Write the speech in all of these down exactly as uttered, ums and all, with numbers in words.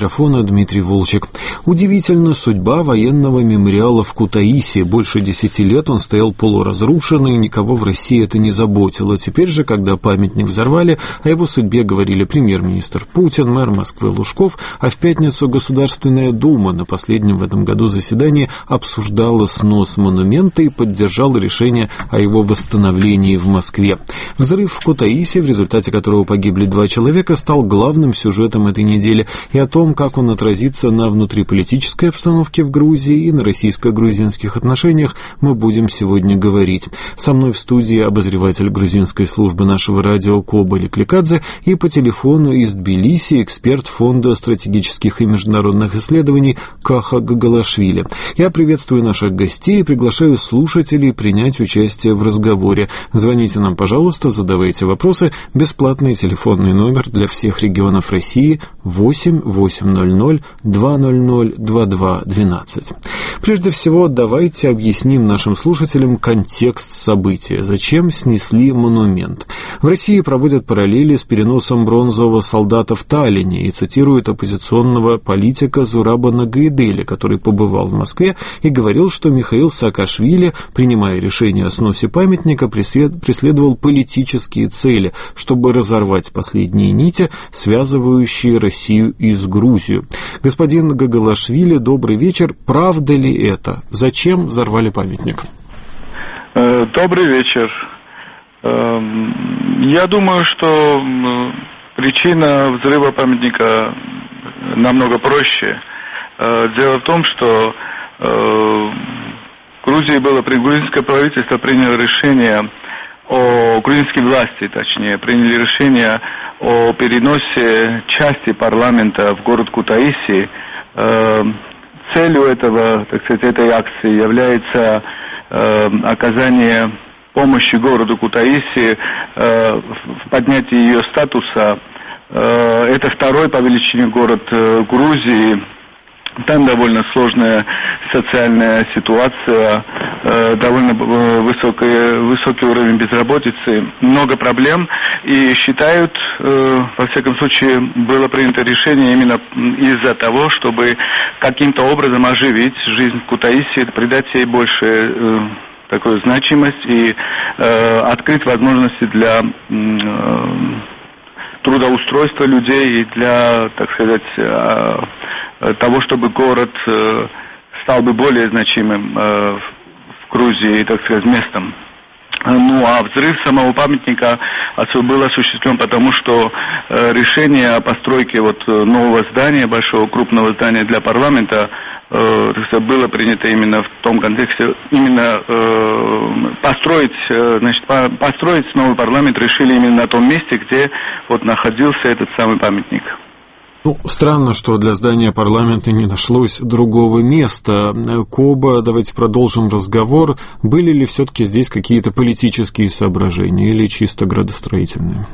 микрофона Дмитрий Волчек. Удивительна судьба военного мемориала в Кутаиси. Больше десяти лет он стоял полуразрушенный, никого в России это не заботило. Теперь же, когда памятник взорвали, о его судьбе говорили премьер-министр Путин, мэр Москвы Лужков, а в пятницу Государственная Дума на последнем в этом году заседании обсуждала снос монумента и поддержала решение о его восстановлении в Москве. Взрыв в Кутаиси, в результате которого погибли два человека, стал главным сюжетом этой недели, и о том, как он отразится на внутриполитической обстановке в Грузии и на российско-грузинских отношениях, мы будем сегодня говорить. Со мной в студии обозреватель грузинской службы нашего радио Коба Ликликадзе и по телефону из Тбилиси эксперт Фонда стратегических и международных исследований Каха Гагалашвили. Я приветствую наших гостей и приглашаю слушателей принять участие в разговоре. Звоните нам, пожалуйста, задавайте вопросы. Бесплатный телефонный номер для всех регионов России восемь восемьсот двести двадцать два двенадцать. Прежде всего, давайте объясним нашим слушателям контекст события. Зачем снесли монумент? В России проводят параллели с переносом бронзового солдата в Таллине и цитируют оппозиционного политика Зураба Нагайделя, который побывал в Москве и говорил, что Михаил Саакашвили, принимая решение о сносе памятника, преследовал политические цели, чтобы разорвать последние нити, связывающие Россию и с Грузией. Господин Гагалашвили, добрый вечер. Правда ли это? Зачем взорвали памятник? Добрый вечер. Я думаю, что причина взрыва памятника намного проще. Дело в том, что в Грузии было, грузинское правительство приняло решение о грузинской власти, точнее, приняли решение о переносе части парламента в город Кутаиси. Целью этого, так сказать, этой акции является оказание помощи городу Кутаиси в поднятии ее статуса. Это второй по величине город Грузии. Там довольно сложная социальная ситуация, довольно высокий, высокий уровень безработицы, много проблем. И считают, во всяком случае, было принято решение именно из-за того, чтобы каким-то образом оживить жизнь Кутаиси, придать ей больше такую значимость и открыть возможности для трудоустройства людей и для, так сказать, того, чтобы город стал бы более значимым в Грузии, так сказать, местом. Ну, а взрыв самого памятника был осуществлен потому, что решение о постройке вот нового здания, большого крупного здания для парламента, было принято именно в том контексте, именно э, построить, значит, построить новый парламент решили именно на том месте, где вот находился этот самый памятник. Ну, странно, что для здания парламента не нашлось другого места. Коба, давайте продолжим разговор. Были ли все-таки здесь какие-то политические соображения или чисто градостроительные?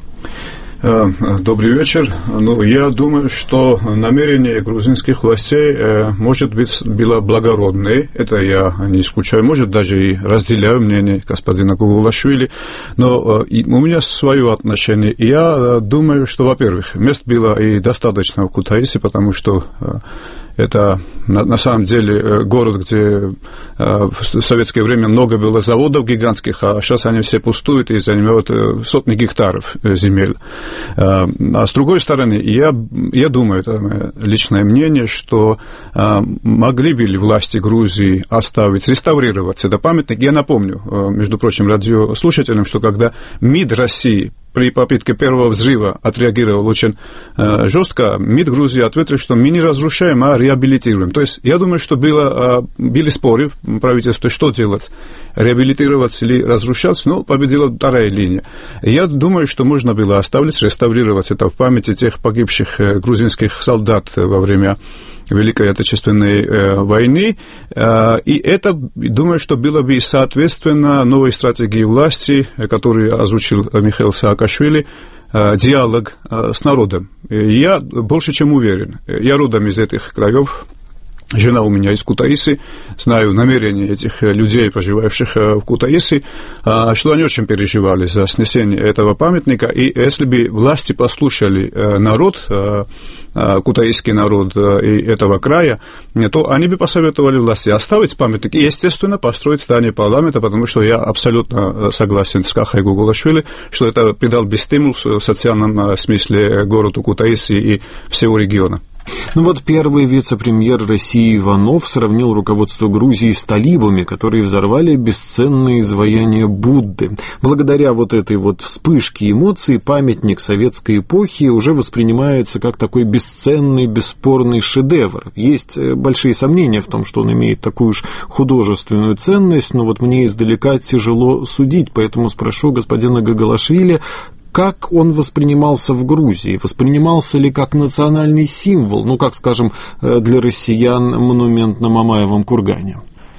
Добрый вечер. Ну, я думаю, что намерение грузинских властей, может быть, было благородное. Это я не исключаю. Может, даже и разделяю мнение господина Гагалашвили. Но у меня свое отношение. Я думаю, что, во-первых, мест было и достаточно в Кутаиси, потому что это на, на самом деле город, где э, в советское время много было заводов гигантских, а сейчас они все пустуют и занимают э, сотни гектаров э, земель. Э, а с другой стороны, я, я думаю, это мое личное мнение, что э, могли бы ли власти Грузии оставить, реставрировать этот памятник. Я напомню, э, между прочим, радиослушателям, что когда МИД России при попытке первого взрыва отреагировал очень э, жестко, МИД Грузии ответил, что мы не разрушаем, а реабилитируем. То есть, я думаю, что было, э, были споры в правительстве, что делать, реабилитировать или разрушать, но победила вторая линия. Я думаю, что можно было оставить, реставрировать это в памяти тех погибших э, грузинских солдат во время Великой Отечественной э, войны, э, и это, думаю, что было бы соответственно новой стратегии власти, которую озвучил Михаил Саакашвили, э, диалог э, с народом. Я больше чем уверен, я родом из этих краев, Жена у меня из Кутаиси, знаю намерения этих людей, проживающих в Кутаиси, что они очень переживали за снесение этого памятника, и если бы власти послушали народ, кутаисский народ и этого края, то они бы посоветовали власти оставить памятник и, естественно, построить здание парламента, потому что я абсолютно согласен с Кахой Гугулашвили, что это придал бы стимул в социальном смысле городу Кутаиси и всего региона. Ну вот первый вице-премьер России Иванов сравнил руководство Грузии с талибами, которые взорвали бесценные изваяния Будды. Благодаря вот этой вот вспышке эмоций памятник советской эпохи уже воспринимается как такой бесценный, бесспорный шедевр. Есть большие сомнения в том, что он имеет такую уж художественную ценность, но вот мне издалека тяжело судить, поэтому спрошу господина Гагалашвили, как он воспринимался в Грузии? Воспринимался ли как национальный символ, ну, как, скажем, для россиян монумент на Мамаевом кургане?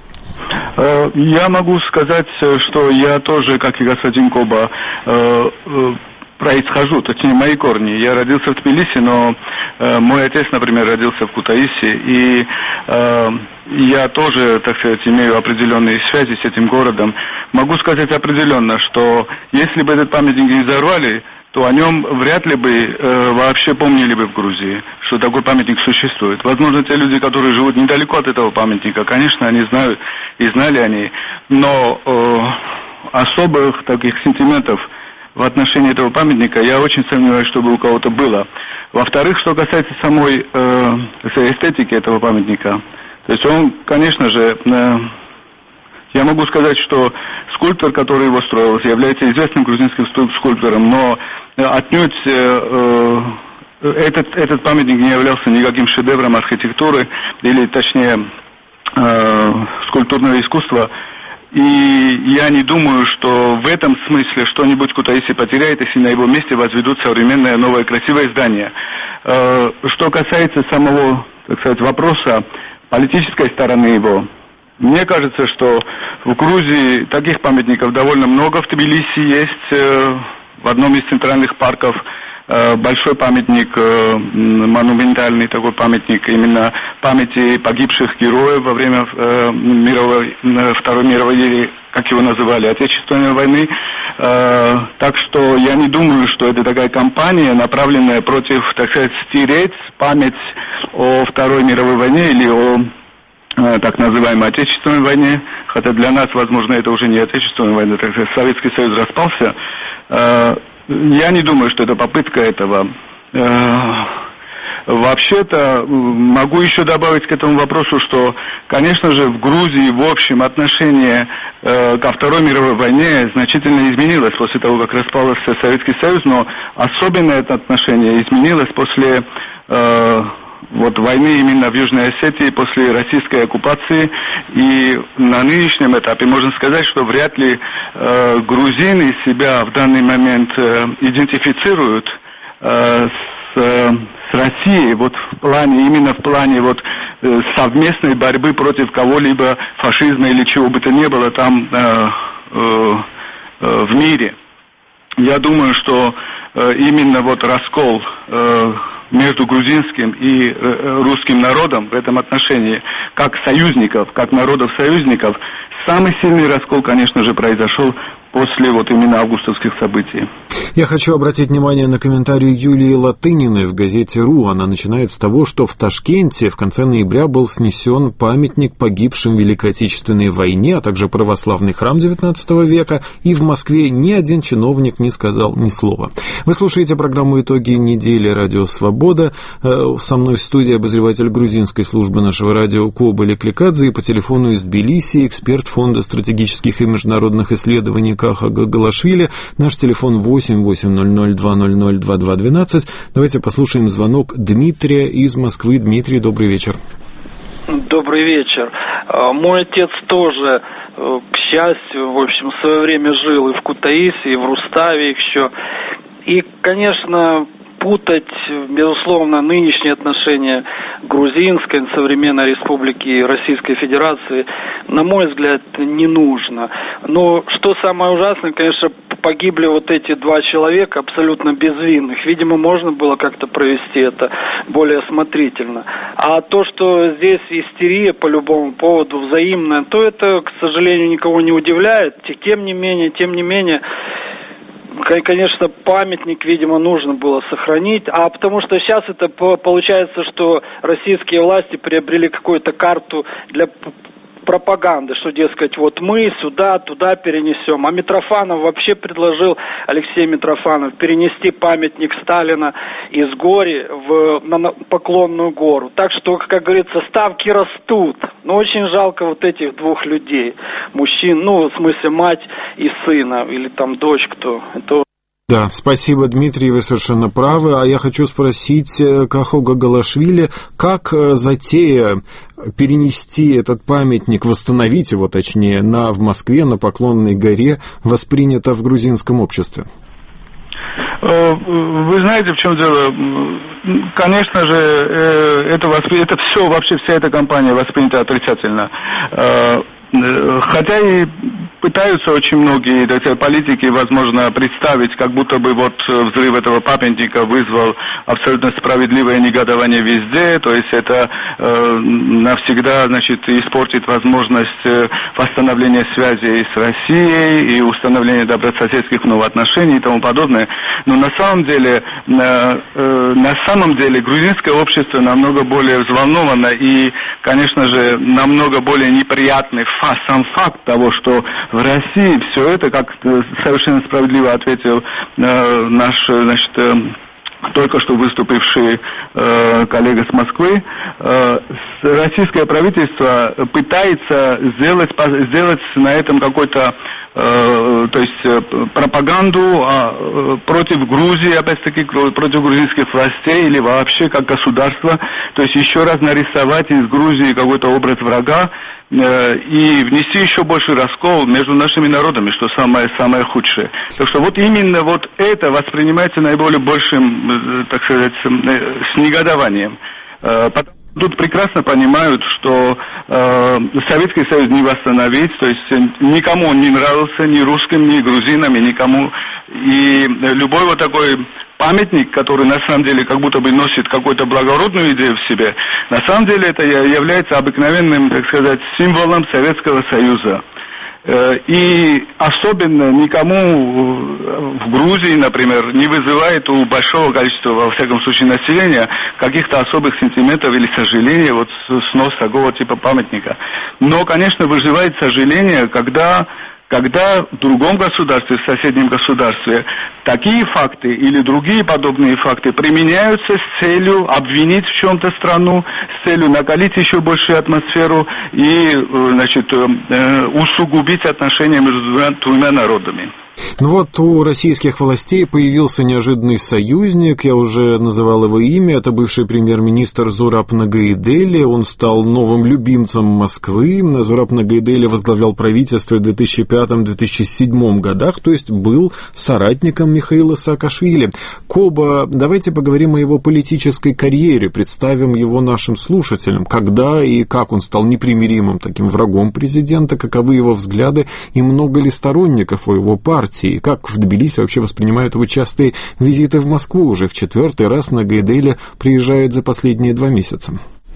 Я могу сказать, что я тоже, как и господин Коба, происхожу, точнее, мои корни. Я родился в Тбилиси, но э, мой отец, например, родился в Кутаиси, и э, я тоже, так сказать, имею определенные связи с этим городом. Могу сказать определенно, что если бы этот памятник не взорвали, то о нем вряд ли бы э, вообще помнили бы в Грузии, что такой памятник существует. Возможно, те люди, которые живут недалеко от этого памятника, конечно, они знают и знали они, но э, особых таких сентиментов в отношении этого памятника я очень сомневаюсь, чтобы у кого-то было. Во-вторых, что касается самой э, эстетики этого памятника, то есть он, конечно же, э, я могу сказать, что скульптор, который его строил, является известным грузинским скульптором, но отнюдь э, э, этот, этот памятник не являлся никаким шедевром архитектуры, или точнее э, скульптурного искусства. И я не думаю, что в этом смысле что-нибудь Кутаиси потеряет, если на его месте возведут современное, новое, красивое здание. Что касается самого, так сказать, вопроса политической стороны его, мне кажется, что в Грузии таких памятников довольно много. В Тбилиси есть в одном из центральных парков большой памятник, монументальный такой памятник именно памяти погибших героев во время э, мировой, Второй мировой, или, как его называли, Отечественной войны. Э, так что я не думаю, что это такая кампания, направленная против, так сказать, стереть память о Второй мировой войне или о э, так называемой Отечественной войне, хотя для нас, возможно, это уже не Отечественная война, так сказать, Советский Союз распался. Э, Я не думаю, что это попытка этого. Вообще-то, могу еще добавить к этому вопросу, что, конечно же, в Грузии, в общем, отношение ко Второй мировой войне значительно изменилось после того, как распался Советский Союз, но особенно это отношение изменилось после вот войны именно в Южной Осетии, после российской оккупации. И на нынешнем этапе можно сказать, что вряд ли э, грузины себя в данный момент э, идентифицируют э, с, э, с Россией, вот в плане, именно в плане вот э, совместной борьбы против кого-либо, фашизма или чего бы то ни было там э, э, э, в мире. Я думаю, что э, именно вот раскол э, между грузинским и э, русским народом в этом отношении, как союзников, как народов-союзников, самый сильный раскол, конечно же, произошел после вот именно августовских событий. Я хочу обратить внимание на комментарий Юлии Латыниной в газете «Ру». Она начинает с того, что в Ташкенте в конце ноября был снесен памятник погибшим в Великой Отечественной войне, а также православный храм девятнадцатого века, и в Москве ни один чиновник не сказал ни слова. Вы слушаете программу «Итоги недели» «Радио Свобода». Со мной в студии обозреватель грузинской службы нашего радио Коба Лекликадзе, и по телефону из Тбилиси эксперт Фонда стратегических и международных исследований Каха Гагалашвили. Наш телефон восемь восемь ноль ноль два ноль ноль два два двенадцать. Давайте послушаем звонок Дмитрия из Москвы. Дмитрий, добрый вечер. Добрый вечер. Мой отец тоже, к счастью, в общем, в свое время жил и в Кутаиси, и в Руставе еще. И, конечно, путать, безусловно, нынешние отношения грузинской, современной республики и Российской Федерации, на мой взгляд, не нужно. Но что самое ужасное, конечно, погибли вот эти два человека абсолютно безвинных. Видимо, можно было как-то провести это более осмотрительно. А то, что здесь истерия по любому поводу взаимная, то это, к сожалению, никого не удивляет. Тем не менее, тем не менее, конечно, памятник, видимо, нужно было сохранить. А потому что сейчас это получается, что российские власти приобрели какую-то карту для пропаганды, что, дескать, вот мы сюда, туда перенесем. А Митрофанов вообще предложил, Алексей Митрофанов, перенести памятник Сталина из Гори в, на Поклонную гору. Так что, как говорится, ставки растут. Но очень жалко вот этих двух людей, мужчин, ну, в смысле, мать и сына, или там дочь кто. Это... Да, спасибо, Дмитрий, вы совершенно правы. А я хочу спросить Каху Гагалашвили, как затея перенести этот памятник, восстановить его, точнее, на, в Москве, на Поклонной горе, воспринята в грузинском обществе? Вы знаете, в чем дело? Конечно же, это, воспри... это все, вообще вся эта кампания воспринята отрицательно. Хотя и пытаются очень многие, так сказать, политики, возможно, представить, как будто бы вот взрыв этого памятника вызвал абсолютно справедливое негодование везде, то есть это э, навсегда, значит, испортит возможность восстановления связи с Россией и установления добрососедских вновь отношений и тому подобное. Но на самом деле, э, э, на самом деле грузинское общество намного более взволновано и, конечно же, намного более неприятный факт, сам факт того, что в России все это, как совершенно справедливо ответил э, наш, значит, э, только что выступивший э, коллега с Москвы, э, российское правительство пытается сделать, сделать на этом какой-то, э, то есть э, пропаганду э, против Грузии, опять-таки против грузинских властей или вообще как государства, то есть еще раз нарисовать из Грузии какой-то образ врага, и внести еще больший раскол между нашими народами, что самое-самое худшее. Так что вот именно вот это воспринимается наиболее большим, так сказать, с негодованием. Тут прекрасно понимают, что э, Советский Союз не восстановить, то есть никому он не нравился, ни русским, ни грузинам, и никому. И любой вот такой памятник, который на самом деле как будто бы носит какую-то благородную идею в себе, на самом деле это является обыкновенным, так сказать, символом Советского Союза. И особенно никому в Грузии, например, не вызывает у большого количества, во всяком случае, населения каких-то особых сентиментов или сожаления вот снос такого типа памятника. Но, конечно, вызывает сожаление, когда... Когда в другом государстве, в соседнем государстве, такие факты или другие подобные факты применяются с целью обвинить в чем-то страну, с целью накалить еще большую атмосферу и, значит, усугубить отношения между двумя, двумя народами. Ну вот у российских властей появился неожиданный союзник, я уже называл его имя, это бывший премьер-министр Зураб Нагайдели, он стал новым любимцем Москвы. Зураб Нагайдели возглавлял правительство в две тысячи пятом — две тысячи седьмом годах, то есть был соратником Михаила Саакашвили. Коба, давайте поговорим о его политической карьере, представим его нашим слушателям, когда и как он стал непримиримым таким врагом президента, каковы его взгляды и много ли сторонников у его партии. Как в Тбилиси вообще воспринимают его частые визиты в Москву? Уже в четвертый раз Нагайдели приезжает за последние два месяца.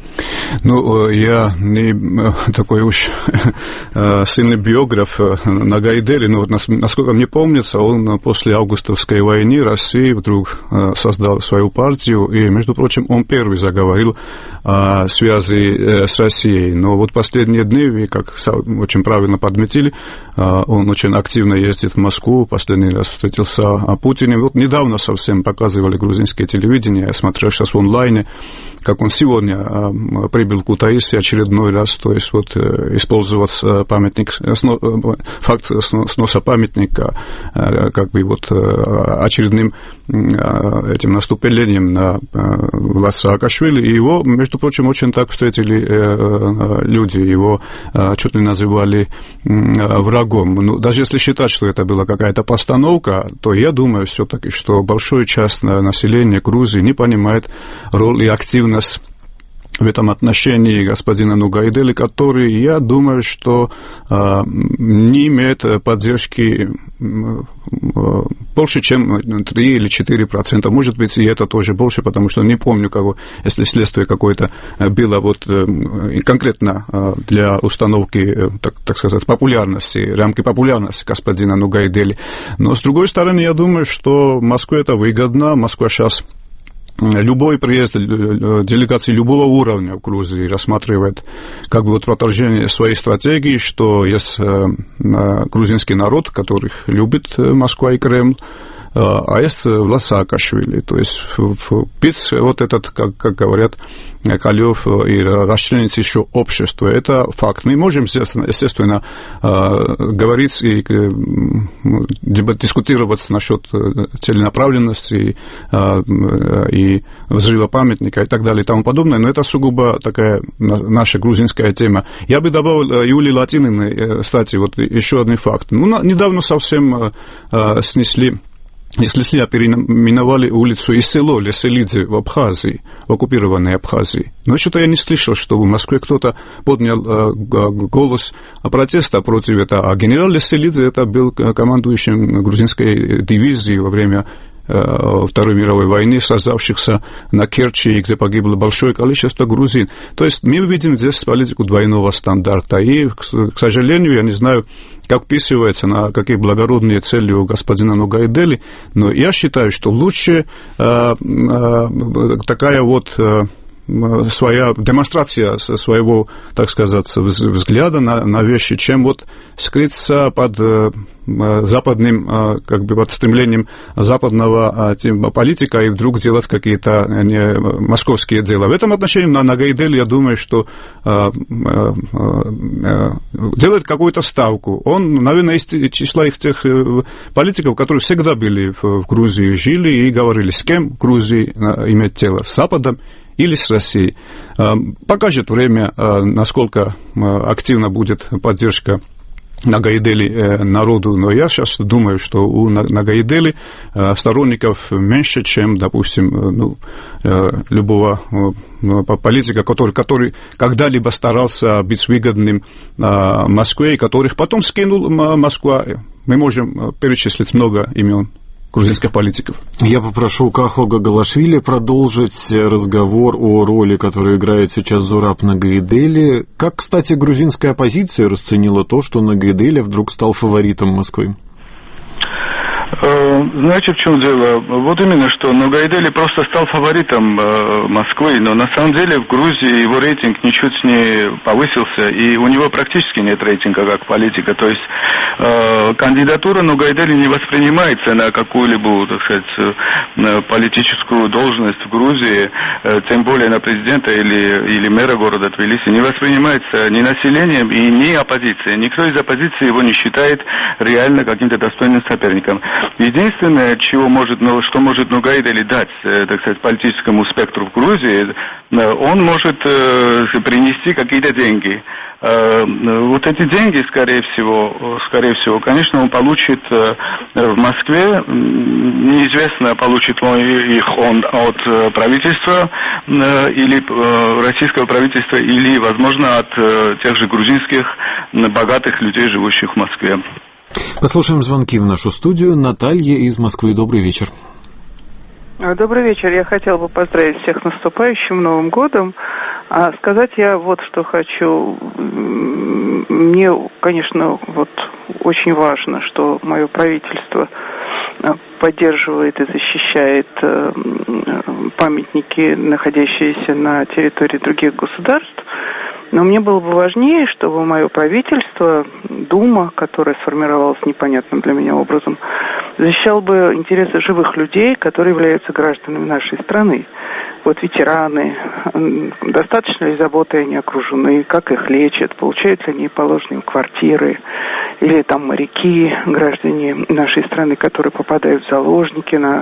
Ну, я не такой уж сильный биограф Нагайдели, но вот, насколько мне помнится, он после августовской войны России вдруг создал свою партию, и, между прочим, он первый заговорил о связи с Россией. Но вот последние дни, как очень правильно подметили, он очень активно ездит в Москву, последний раз встретился с Путиным. Вот недавно совсем показывали грузинское телевидение, я смотрел сейчас в онлайне, как он сегодня прибыл в Кутаиси очередной раз, то есть вот использовать памятник, факт сноса памятника как бы вот очередным этим наступлением на власть Саакашвили, и его, между прочим, очень так встретили люди, его чуть ли называли врагом. Ну, даже если считать, что это была какая-то постановка, то я думаю все-таки, что большая часть населения Грузии не понимает роль и активность в этом отношении господина Нугайдели, который, я думаю, что э, не имеет поддержки э, больше, чем три или четыре процента. Может быть, и это тоже больше, потому что не помню, кого, если следствие какое-то было вот, э, конкретно э, для установки, э, так, так сказать, популярности, рамки популярности господина Нугайдели. Но, с другой стороны, я думаю, что Москве это выгодно. Москва сейчас... Любой приезд делегации любого уровня в Грузии рассматривает как бы вот продолжение своей стратегии, что есть грузинский народ, который любит Москва и Кремль, а есть власть Саакашвили. То есть впись вот этот, как, как говорят Калёв, и расчленить еще общество. Это факт. Мы можем, естественно, говорить и дискутировать насчет целенаправленности и взрыва памятника и так далее и тому подобное, но это сугубо такая наша грузинская тема. Я бы добавил Юлии Латининой, кстати, вот еще один факт. Ну, недавно совсем снесли Снесли, а переименовали улицу и село Леселидзе в Абхазии, в оккупированной Абхазии. Но что-то я не слышал, что в Москве кто-то поднял э, голос протеста против этого. А генерал Леселидзе это был командующим грузинской дивизией во время Второй мировой войны, создавшихся на Керчи, где погибло большое количество грузин. То есть мы видим здесь политику двойного стандарта. И, к сожалению, я не знаю, как вписывается, на какие благородные цели у господина Нугайдели, но я считаю, что лучше э, э, такая вот... Э, своя демонстрация своего, так сказать, взгляда на, на вещи, чем вот скрыться под э, западным, э, как бы под стремлением западного э, политика и вдруг делать какие-то не, московские дела. В этом отношении на Нугайдели, я думаю, что э, э, э, делает какую-то ставку. Он, наверное, из числа их тех э, политиков, которые всегда были в, в Грузии, жили и говорили, с кем Грузии э, иметь дело, с Западом или с Россией. Покажет время, насколько активна будет поддержка Нугайдели народу, но я сейчас думаю, что у Нугайдели сторонников меньше, чем, допустим, ну, любого политика, который, который когда-либо старался быть выгодным Москве, и которых потом скинул Москва. Мы можем перечислить много имен грузинских политиков. Я попрошу Кахло Гагалашвили продолжить разговор о роли, которую играет сейчас Зураб Нугайдели. Как, кстати, грузинская оппозиция расценила то, что Нугайдели вдруг стал фаворитом Москвы? Знаете, в чем дело? Вот именно, что Нугайдели просто стал фаворитом э, Москвы, но на самом деле в Грузии его рейтинг ничуть не повысился, и у него практически нет рейтинга как политика. То есть э, кандидатура Нугайдели не воспринимается на какую-либо, так сказать, э, политическую должность в Грузии, э, тем более на президента или, или мэра города Тбилиси, не воспринимается ни населением и ни оппозицией. Никто из оппозиции его не считает реально каким-то достойным соперником. Единственное, чего может, ну, что может Нугайдели дать, так сказать, политическому спектру в Грузии, он может э, принести какие-то деньги. Э, вот эти деньги, скорее всего, скорее всего, конечно, он получит э, в Москве. Неизвестно, получит ли их он от правительства э, или э, российского правительства, или, возможно, от э, тех же грузинских богатых людей, живущих в Москве. Послушаем звонки в нашу студию. Наталья из Москвы. Добрый вечер. Добрый вечер. Я хотела бы поздравить всех с наступающим Новым годом. А сказать я вот что хочу. Мне, конечно, вот очень важно, что мое правительство поддерживает и защищает памятники, находящиеся на территории других государств. Но мне было бы важнее, чтобы мое правительство, Дума, которая сформировалась непонятным для меня образом, защищало бы интересы живых людей, которые являются гражданами нашей страны. Вот ветераны, достаточно ли заботы они окружены, как их лечат, получают ли они положенные квартиры, или там моряки, граждане нашей страны, которые попадают в заложники на,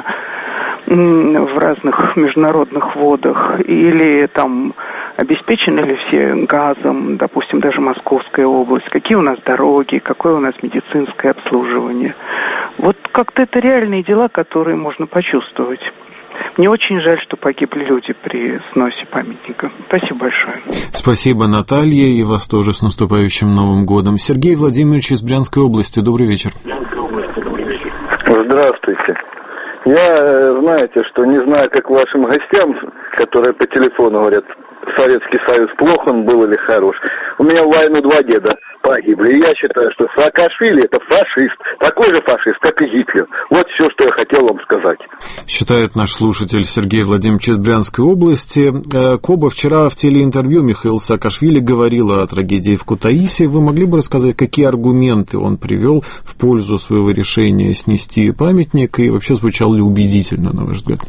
в разных международных водах, или там обеспечены ли все газом, допустим, даже Московская область, какие у нас дороги, какое у нас медицинское обслуживание. Вот как-то это реальные дела, которые можно почувствовать. Мне очень жаль, что погибли люди при сносе памятника. Спасибо большое. Спасибо, Наталья, и вас тоже с наступающим Новым годом. Сергей Владимирович из Брянской области. Добрый вечер. Здравствуйте. Я, знаете, что не знаю, как вашим гостям, которые по телефону говорят, Советский Союз плох он был или хорош. У меня в войну два деда погибли. И я считаю, что Саакашвили это фашист. Такой же фашист, как и Гитлер. Вот все, что я хотел вам сказать. Считает наш слушатель Сергей Владимирович из Брянской области. Коба, вчера в телеинтервью Михаил Саакашвили говорил о трагедии в Кутаиси. Вы могли бы рассказать, какие аргументы он привел в пользу своего решения снести памятник, и вообще звучал ли убедительно, на ваш взгляд?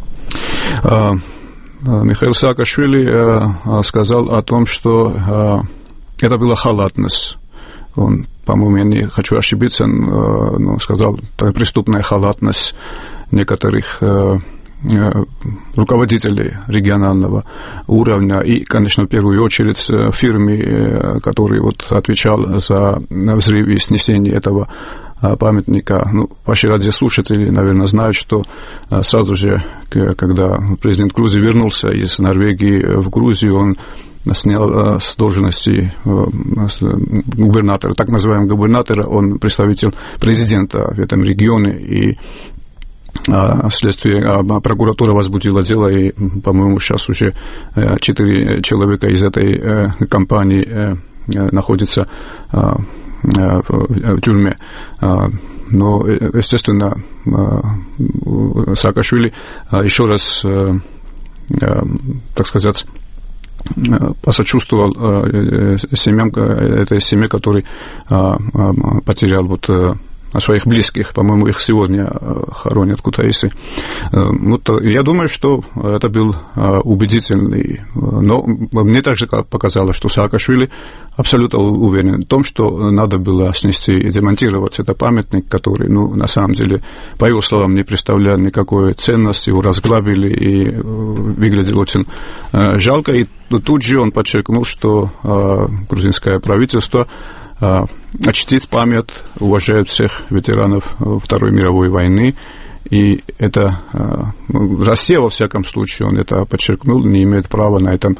Михаил Саакашвили сказал о том, что это была халатность. Он, по-моему, я не хочу ошибиться, но сказал, это преступная халатность некоторых руководителей регионального уровня и, конечно, в первую очередь фирме, который вот отвечал за взрыв и снесение этого памятника. Ну, ваши радиослушатели, наверное, знают, что сразу же, когда президент Грузии вернулся из Норвегии в Грузию, он снял с должности губернатора, так называемого губернатора, он представитель президента в этом регионе, и вследствие прокуратура возбудила дело, и, по-моему, сейчас уже четыре человека из этой компании находятся в тюрьме. Но, естественно, Саакашвили еще раз, так сказать, посочувствовал семьям, этой семье, который потерял вот своих близких, по-моему, их сегодня хоронят в Кутаиси. Вот, я думаю, что это был убедительный, но мне также показалось, что Саакашвили абсолютно уверен в том, что надо было снести и демонтировать этот памятник, который, ну, на самом деле, по его словам, не представлял никакой ценности, его разграбили и выглядел очень жалко. И тут же он подчеркнул, что грузинское правительство чтит память, уважает всех ветеранов Второй мировой войны, и это Россия, во всяком случае, он это подчеркнул, не имеет права на этом,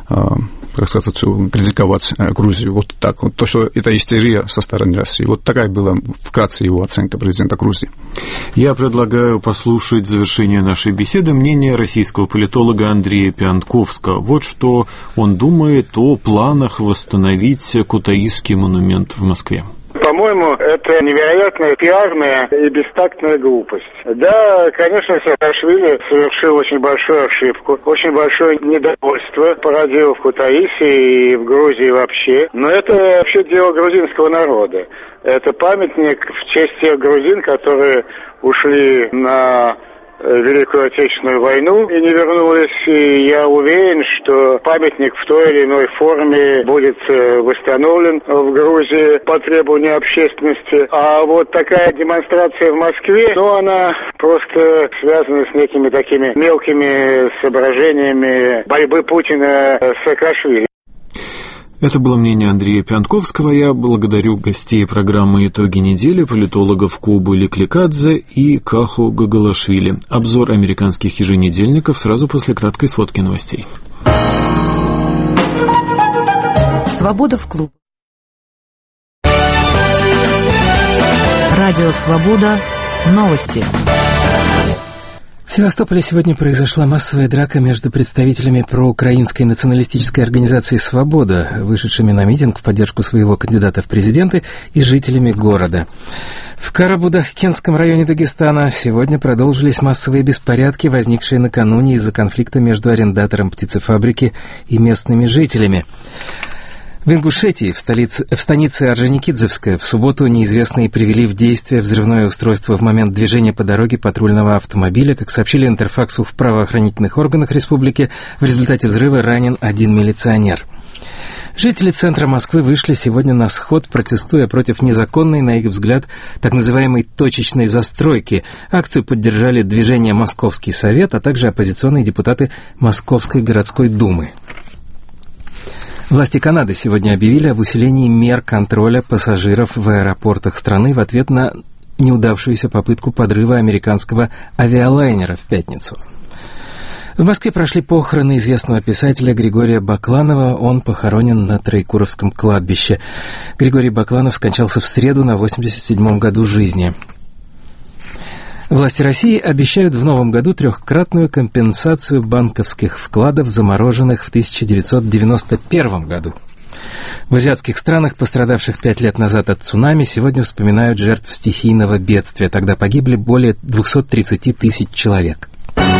как сказать, критиковать Грузию. Вот так. Вот то, что это истерия со стороны России. Вот такая была вкратце его оценка президента Грузии. Я предлагаю послушать в завершение нашей беседы мнение российского политолога Андрея Пиантковского. Вот что он думает о планах восстановить Кутаисский монумент в Москве. По-моему, это невероятная пиарная и бестактная глупость. Да, конечно, Саакашвили совершил очень большую ошибку, очень большое недовольство породил в Кутаиси и в Грузии вообще. Но это вообще дело грузинского народа. Это памятник в честь тех грузин, которые ушли на Великую Отечественную войну и не вернулись, и я уверен, что памятник в той или иной форме будет восстановлен в Грузии по требованию общественности. А вот такая демонстрация в Москве, ну, она просто связана с некими такими мелкими соображениями борьбы Путина с Саакашвили. Это было мнение Андрея Пиантковского. Я благодарю гостей программы «Итоги недели», политологов Кобу Ликликадзе и Каху Гагалашвили. Обзор американских еженедельников сразу после краткой сводки новостей. Свобода в клуб. Радио «Свобода». Новости. В Севастополе сегодня произошла массовая драка между представителями проукраинской националистической организации «Свобода», вышедшими на митинг в поддержку своего кандидата в президенты, и жителями города. В Карабудах-Кенском районе Дагестана сегодня продолжились массовые беспорядки, возникшие накануне из-за конфликта между арендатором птицефабрики и местными жителями. В Ингушетии, в, столице, в станице Орджоникидзевская, в субботу неизвестные привели в действие взрывное устройство в момент движения по дороге патрульного автомобиля. Как сообщили Интерфаксу в правоохранительных органах республики, в результате взрыва ранен один милиционер. Жители центра Москвы вышли сегодня на сход, протестуя против незаконной, на их взгляд, так называемой точечной застройки. Акцию поддержали движение «Московский совет», а также оппозиционные депутаты Московской городской думы. Власти Канады сегодня объявили об усилении мер контроля пассажиров в аэропортах страны в ответ на неудавшуюся попытку подрыва американского авиалайнера в пятницу. В Москве прошли похороны известного писателя Григория Бакланова. Он похоронен на Троекуровском кладбище. Григорий Бакланов скончался в среду на восемьдесят седьмом году жизни. Власти России обещают в новом году трехкратную компенсацию банковских вкладов, замороженных в тысяча девятьсот девяносто первом году. В азиатских странах, пострадавших пять лет назад от цунами, сегодня вспоминают жертв стихийного бедствия. Тогда погибли более двухсот тридцати тысяч человек.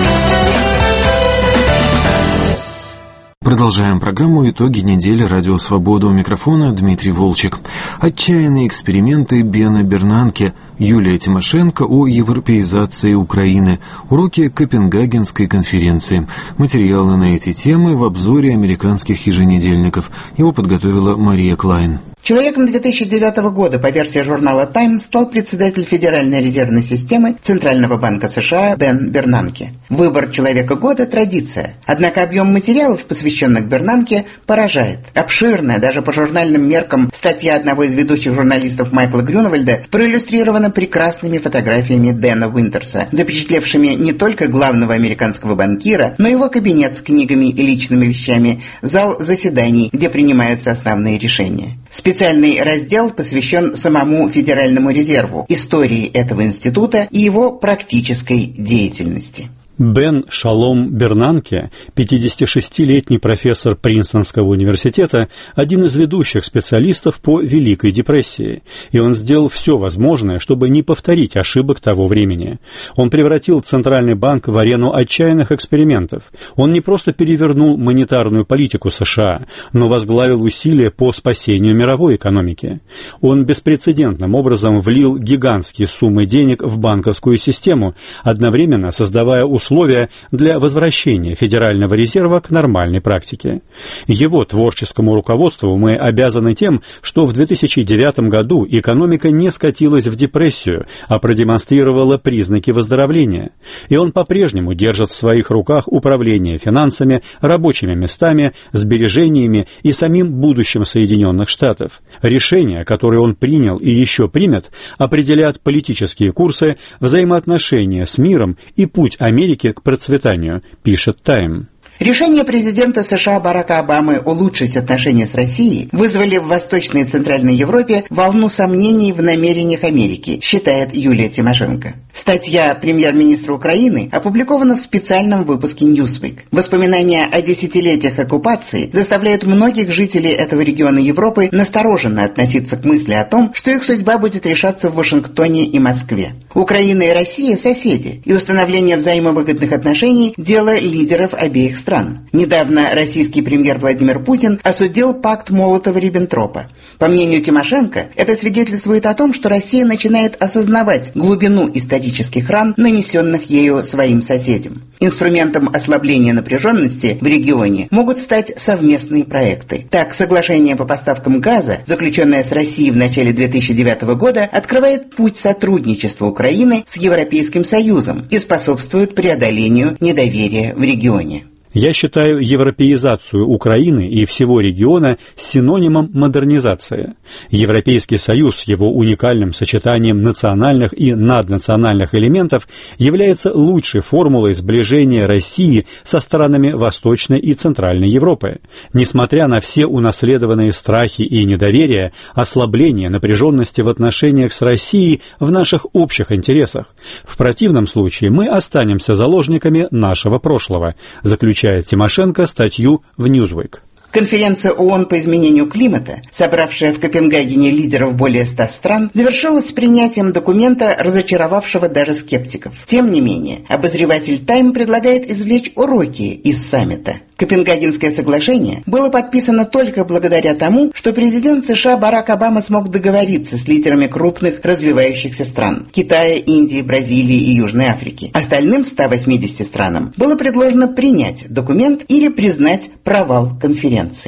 Продолжаем программу «Итоги недели. Радио Свобода». У микрофона Дмитрий Волчек. Отчаянные эксперименты Бена Бернанке, Юлия Тимошенко о европеизации Украины, уроки Копенгагенской конференции. Материалы на эти темы в обзоре американских еженедельников. Его подготовила Мария Клайн. Человеком две тысячи девятого года по версии журнала «Таймс» стал председатель Федеральной резервной системы Центрального банка США Бен Бернанке. Выбор человека года – традиция. Однако объем материалов, посвященных Бернанке, поражает. Обширная, даже по журнальным меркам, статья одного из ведущих журналистов Майкла Грюневальда проиллюстрирована прекрасными фотографиями Дэна Уинтерса, запечатлевшими не только главного американского банкира, но и его кабинет с книгами и личными вещами, зал заседаний, где принимаются основные решения. Специальный раздел посвящен самому Федеральному резерву, истории этого института и его практической деятельности. Бен Шалом Бернанке, пятидесятишестилетний профессор Принстонского университета, один из ведущих специалистов по Великой депрессии, и он сделал все возможное, чтобы не повторить ошибок того времени. Он превратил Центральный банк в арену отчаянных экспериментов. Он не просто перевернул монетарную политику США, но возглавил усилия по спасению мировой экономики. Он беспрецедентным образом влил гигантские суммы денег в банковскую систему, одновременно создавая условия условия для возвращения Федерального резерва к нормальной практике. Его творческому руководству мы обязаны тем, что в две тысячи девятом году экономика не скатилась в депрессию, а продемонстрировала признаки выздоровления. И он по-прежнему держит в своих руках управление финансами, рабочими местами, сбережениями и самим будущим Соединенных Штатов. Решения, которые он принял и еще примет, определят политические курсы, взаимоотношения с миром и путь Америки к процветанию, пишет «Тайм». Решение президента США Барака Обамы улучшить отношения с Россией вызвали в Восточной и Центральной Европе волну сомнений в намерениях Америки, считает Юлия Тимошенко. Статья премьер-министра Украины опубликована в специальном выпуске Newsweek. Воспоминания о десятилетиях оккупации заставляют многих жителей этого региона Европы настороженно относиться к мысли о том, что их судьба будет решаться в Вашингтоне и Москве. Украина и Россия – соседи, и установление взаимовыгодных отношений – дело лидеров обеих стран. Недавно российский премьер Владимир Путин осудил пакт Молотова-Риббентропа. По мнению Тимошенко, это свидетельствует о том, что Россия начинает осознавать глубину исторических ран, нанесенных ею своим соседям. Инструментом ослабления напряженности в регионе могут стать совместные проекты. Так, соглашение по поставкам газа, заключенное с Россией в начале две тысячи девятого года, открывает путь сотрудничества Украины с Европейским Союзом и способствует преодолению недоверия в регионе. Я считаю европеизацию Украины и всего региона синонимом модернизации. Европейский Союз с его уникальным сочетанием национальных и наднациональных элементов является лучшей формулой сближения России со странами Восточной и Центральной Европы. Несмотря на все унаследованные страхи и недоверие, ослабление напряженности в отношениях с Россией в наших общих интересах. В противном случае мы останемся заложниками нашего прошлого, заключает Тимошенко статью в Newsweek. Конференция ООН по изменению климата, собравшая в Копенгагене лидеров более ста стран, завершилась принятием документа, разочаровавшего даже скептиков. Тем не менее, обозреватель «Тайм» предлагает извлечь уроки из саммита. Копенгагенское соглашение было подписано только благодаря тому, что президент США Барак Обама смог договориться с лидерами крупных развивающихся стран – Китая, Индии, Бразилии и Южной Африки. Остальным ста восьмидесяти странам было предложено принять документ или признать провал конференции.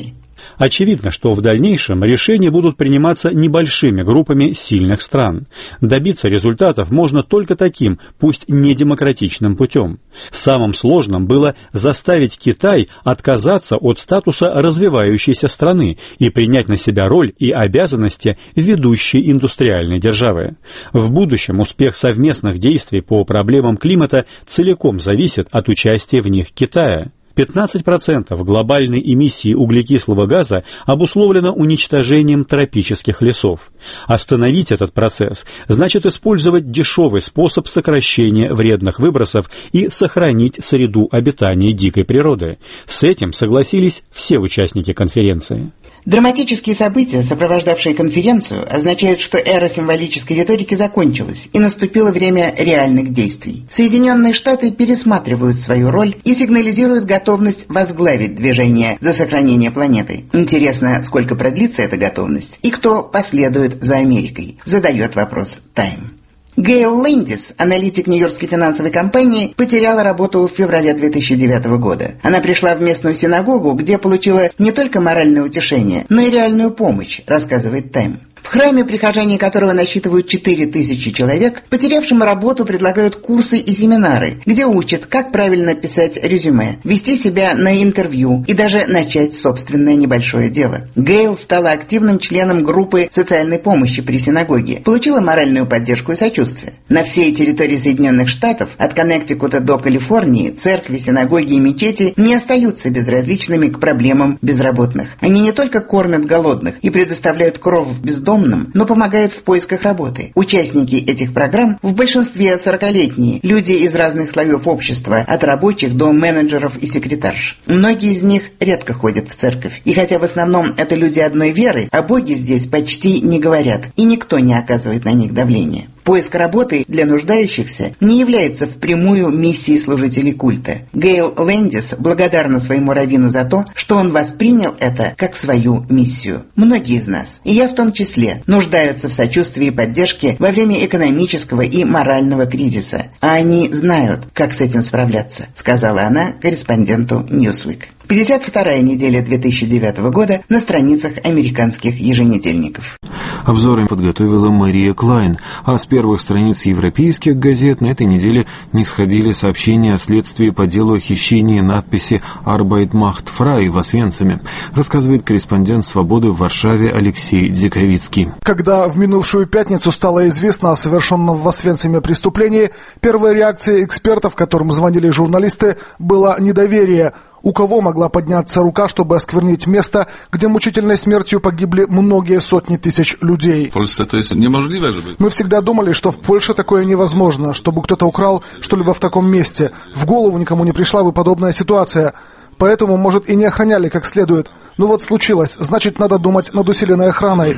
Очевидно, что в дальнейшем решения будут приниматься небольшими группами сильных стран. Добиться результатов можно только таким, пусть не демократичным путем. Самым сложным было заставить Китай отказаться от статуса развивающейся страны и принять на себя роль и обязанности ведущей индустриальной державы. В будущем успех совместных действий по проблемам климата целиком зависит от участия в них Китая. пятнадцать процентов глобальной эмиссии углекислого газа обусловлено уничтожением тропических лесов. Остановить этот процесс значит использовать дешевый способ сокращения вредных выбросов и сохранить среду обитания дикой природы. С этим согласились все участники конференции. Драматические события, сопровождавшие конференцию, означают, что эра символической риторики закончилась и наступило время реальных действий. Соединенные Штаты пересматривают свою роль и сигнализируют готовность возглавить движение за сохранение планеты. Интересно, сколько продлится эта готовность и кто последует за Америкой, задает вопрос Time. Гейл Лэндис, аналитик нью-йоркской финансовой компании, потеряла работу в феврале две тысячи девятого года. Она пришла в местную синагогу, где получила не только моральное утешение, но и реальную помощь, рассказывает Time. В храме, прихожане которого насчитывают четыре тысячи человек, потерявшим работу предлагают курсы и семинары, где учат, как правильно писать резюме, вести себя на интервью и даже начать собственное небольшое дело. Гейл стала активным членом группы социальной помощи при синагоге, получила моральную поддержку и сочувствие. На всей территории Соединенных Штатов, от Коннектикута до Калифорнии, церкви, синагоги и мечети не остаются безразличными к проблемам безработных. Они не только кормят голодных и предоставляют кров бездомным, но помогают в поисках работы. Участники этих программ в большинстве сорокалетние, люди из разных слоев общества, от рабочих до менеджеров и секретарш. Многие из них редко ходят в церковь, и хотя в основном это люди одной веры, о Боге здесь почти не говорят, и никто не оказывает на них давления. Поиск работы для нуждающихся не является впрямую миссией служителей культа. Гейл Лэндис благодарна своему раввину за то, что он воспринял это как свою миссию. Многие из нас, и я в том числе, нуждаются в сочувствии и поддержке во время экономического и морального кризиса, а они знают, как с этим справляться, сказала она корреспонденту Newsweek. пятьдесят вторая неделя две тысячи девятого года на страницах американских еженедельников. Обзор подготовила Мария Клайн, а с первых страниц европейских газет на этой неделе не сходили сообщения о следствии по делу о хищении надписи «Arbeit macht frei» в Освенциме, рассказывает корреспондент «Свободы» в Варшаве Алексей Дзиковицкий. Когда в минувшую пятницу стало известно о совершенном в Освенциме преступлении, первая реакция экспертов, которым звонили журналисты, была недоверие. У кого могла подняться рука, чтобы осквернить место, где мучительной смертью погибли многие сотни тысяч людей? В Польше это неможливо же быть. Мы всегда думали, что в Польше такое невозможно, чтобы кто-то украл что-либо в таком месте. В голову никому не пришла бы подобная ситуация. Поэтому, может, и не охраняли как следует. Ну вот случилось, значит, надо думать над усиленной охраной.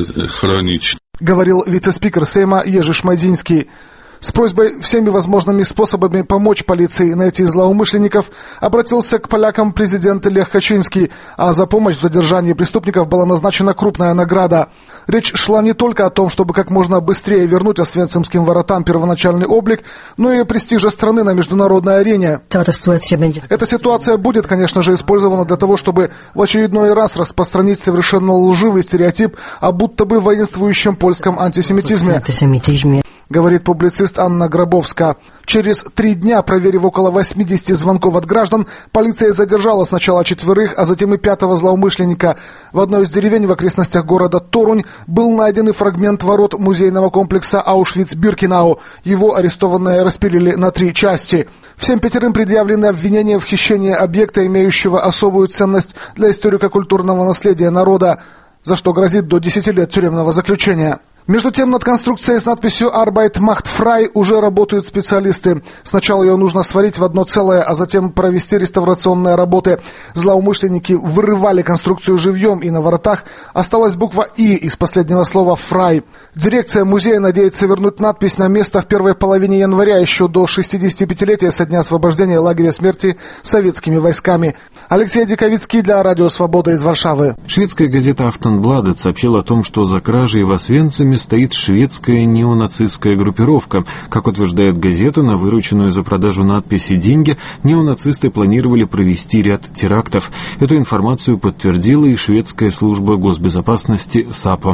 Говорил вице-спикер Сейма Ежи Шмайдзинский. С просьбой всеми возможными способами помочь полиции найти злоумышленников обратился к полякам президент Лех Качинский, а за помощь в задержании преступников была назначена крупная награда. Речь шла не только о том, чтобы как можно быстрее вернуть освенцимским воротам первоначальный облик, но и престижа страны на международной арене. Эта ситуация будет, конечно же, использована для того, чтобы в очередной раз распространить совершенно лживый стереотип о будто бы воинствующем польском антисемитизме. Говорит публицист Анна Гробовска. Через три дня, проверив около восьмидесяти звонков от граждан, полиция задержала сначала четверых, а затем и пятого злоумышленника. В одной из деревень в окрестностях города Торунь был найден и фрагмент ворот музейного комплекса Аушвиц-Биркенау. Его арестованные распилили на три части. Всем пятерым предъявлены обвинения в хищении объекта, имеющего особую ценность для историко-культурного наследия народа, за что грозит до десяти лет тюремного заключения. Между тем, над конструкцией с надписью «Arbeit macht frei» уже работают специалисты. Сначала ее нужно сварить в одно целое, а затем провести реставрационные работы. Злоумышленники вырывали конструкцию живьем, и на воротах осталась буква «И» из последнего слова «frei». Дирекция музея надеется вернуть надпись на место в первой половине января, еще до шестидесятипятилетия со дня освобождения лагеря смерти советскими войсками. Алексей Диковицкий для Радио Свобода из Варшавы. Шведская газета «Афтонбладет» сообщила о том, что за кражей в Освенциме стоит шведская неонацистская группировка. Как утверждает газета, на вырученную за продажу надписи деньги неонацисты планировали провести ряд терактов. Эту информацию подтвердила и шведская служба госбезопасности САПО.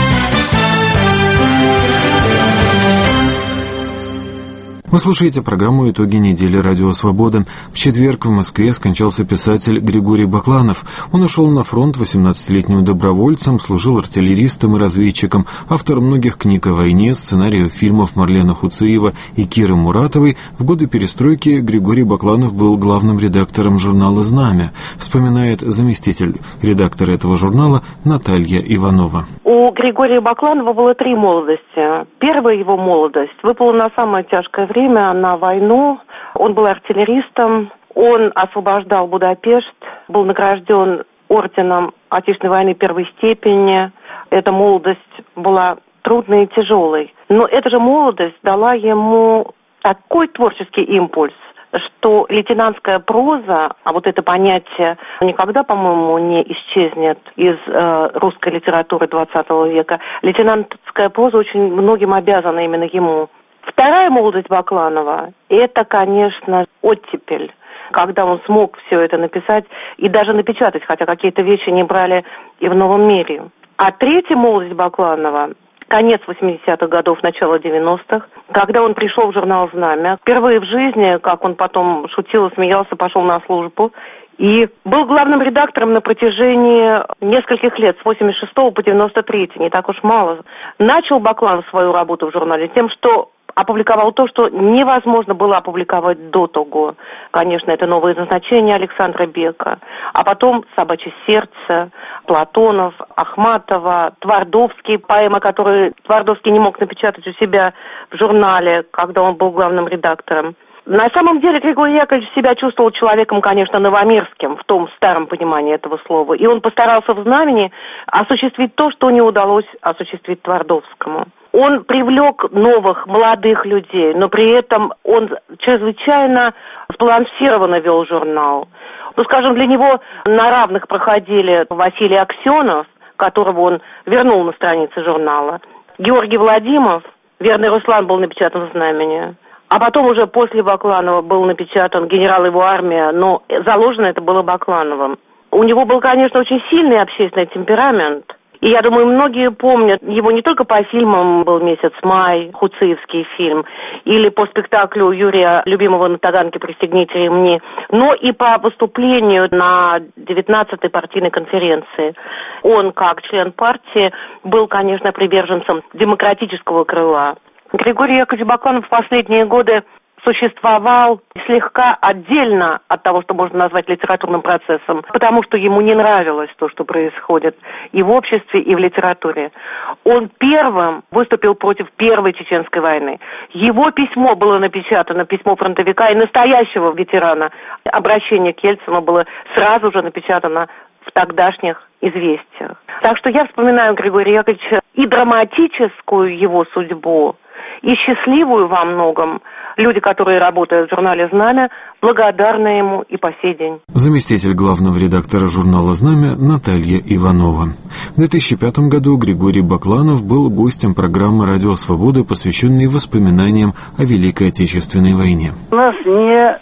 Вы слушаете программу «Итоги недели. Радио Свобода». В четверг в Москве скончался писатель Григорий Бакланов. Он ушел на фронт восемнадцатилетним добровольцем, служил артиллеристом и разведчиком, автор многих книг о войне, сценариев фильмов Марлена Хуциева и Киры Муратовой. В годы перестройки Григорий Бакланов был главным редактором журнала «Знамя», вспоминает заместитель редактора этого журнала Наталья Иванова. У Григория Бакланова было три молодости. Первая его молодость выпала на самое тяжкое время, на войну. Он был артиллеристом, он освобождал Будапешт, был награжден орденом Отечественной войны первой степени. Эта молодость была трудной и тяжелой. Но эта же молодость дала ему такой творческий импульс, что лейтенантская проза, а вот это понятие никогда, по-моему, не исчезнет из э, русской литературы двадцатого века. Лейтенантская проза очень многим обязана именно ему. Вторая молодость Бакланова – это, конечно, оттепель, когда он смог все это написать и даже напечатать, хотя какие-то вещи не брали и в «Новом мире». А третья молодость Бакланова – конец восьмидесятых годов, начало девяностых, когда он пришел в журнал «Знамя». Впервые в жизни, как он потом шутил и смеялся, пошел на службу. И был главным редактором на протяжении нескольких лет, с восемьдесят шестого по девяносто третий, не так уж мало. Начал Бакланов свою работу в журнале тем, что опубликовал то, что невозможно было опубликовать до того. Конечно, это «Новые назначения» Александра Бека, а потом «Собачье сердце», Платонов, Ахматова, Твардовский, поэма, которую Твардовский не мог напечатать у себя в журнале, когда он был главным редактором. На самом деле Григорий Яковлевич себя чувствовал человеком, конечно, новомирским, в том старом понимании этого слова. И он постарался в «Знамени» осуществить то, что не удалось осуществить Твардовскому. Он привлек новых, молодых людей, но при этом он чрезвычайно сбалансированно вел журнал. Ну, скажем, для него на равных проходили Василий Аксенов, которого он вернул на страницы журнала, Георгий Владимиров, «Верный Руслан» был напечатан в «Знамени». А потом уже после Бакланова был напечатан «Генерал его армия», но заложено это было Баклановым. У него был, конечно, очень сильный общественный темперамент. И я думаю, многие помнят его не только по фильмам «Был месяц май», хуциевский фильм, или по спектаклю Юрия Любимого «На таганке пристегните ремни», но и по выступлению на девятнадцатой партийной конференции. Он, как член партии, был, конечно, приверженцем демократического крыла. Григорий Яковлевич Бакланов в последние годы существовал слегка отдельно от того, что можно назвать литературным процессом, потому что ему не нравилось то, что происходит и в обществе, и в литературе. Он первым выступил против Первой Чеченской войны. Его письмо было напечатано, письмо фронтовика и настоящего ветерана. Обращение к Ельцину было сразу же напечатано в тогдашних известиях. Так что я вспоминаю Григория Яковлевича и драматическую его судьбу, и счастливую во многом. Люди, которые работают в журнале «Знамя», благодарны ему и по сей день. Заместитель главного редактора журнала «Знамя» Наталья Иванова. В две тысячи пятом году Григорий Бакланов был гостем программы «Радио Свобода», посвященной воспоминаниям о Великой Отечественной войне. У нас не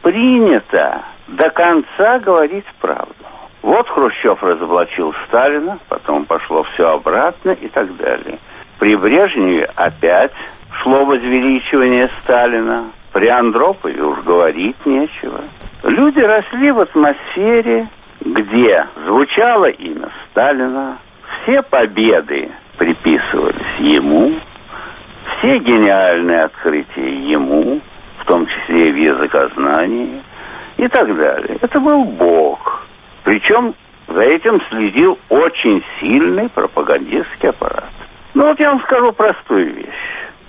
принято до конца говорить правду. Вот Хрущев разоблачил Сталина, потом пошло все обратно и так далее. При Брежневе опять шло возвеличивание Сталина. При Андропове уж говорить нечего. Люди росли в атмосфере, где звучало имя Сталина, все победы приписывались ему, все гениальные открытия ему, в том числе и в языкознании, и так далее. Это был Бог. Причем за этим следил очень сильный пропагандистский аппарат. Ну вот я вам скажу простую вещь.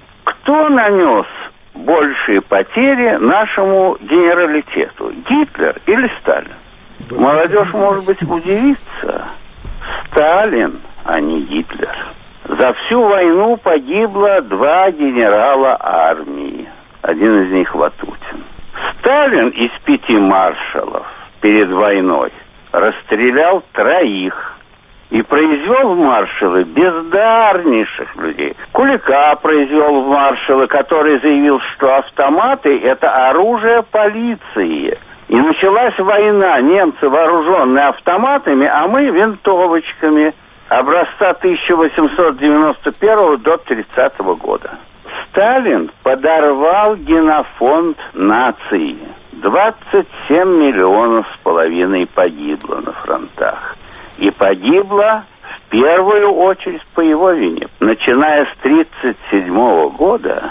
Кто нанес большие потери нашему генералитету? Гитлер или Сталин? Молодежь, может быть, удивится. Сталин, а не Гитлер. За всю войну погибло два генерала армии. Один из них Ватутин. Сталин из пяти маршалов перед войной расстрелял троих и произвел в маршалы бездарнейших людей. Кулика произвел в маршалы, который заявил, что автоматы – это оружие полиции. И началась война, немцы вооруженные автоматами, а мы винтовочками образца тысяча восемьсот девяносто первого до тридцатого года. Сталин подорвал генофонд нации. двадцать семь миллионов с половиной погибло на фронтах. И погибло в первую очередь по его вине. Начиная с тридцать седьмого года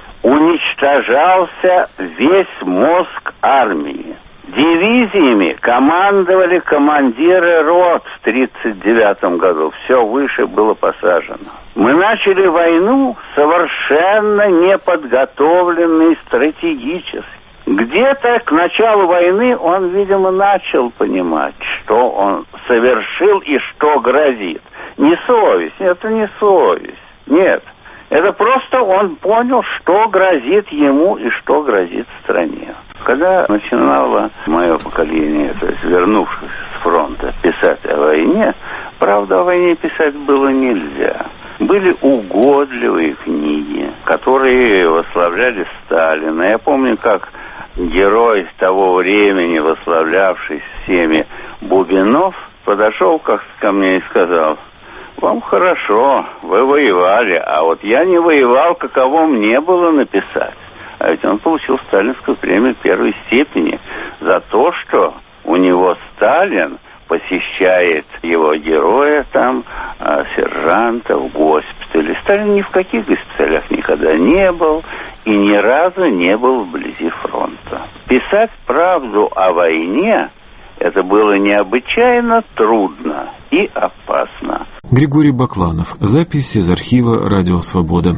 уничтожался весь мозг армии. Дивизиями командовали командиры рот в тридцать девятом году. Все выше было посажено. Мы начали войну совершенно неподготовленной стратегически. Где-то к началу войны он, видимо, начал понимать, что он совершил и что грозит. Не совесть, это не совесть. Нет, это просто он понял, что грозит ему и что грозит стране. Когда начинало мое поколение, то есть вернувшись с фронта, писать о войне, правда, о войне писать было нельзя. Были угодливые книги, которые восславляли Сталина. Я помню, как герой того времени, восславлявший всеми, Бубинов, подошел как ко мне и сказал: «Вам хорошо, вы воевали, а вот я не воевал, каково мне было написать». А ведь он получил сталинскую премию первой степени за то, что у него Сталин посещает его героя там, а, сержанта в госпитале. Сталин ни в каких госпиталях никогда не был и ни разу не был вблизи фронта. Писать правду о войне — это было необычайно трудно и опасно. Григорий Бакланов. Запись из архива «Радио Свобода».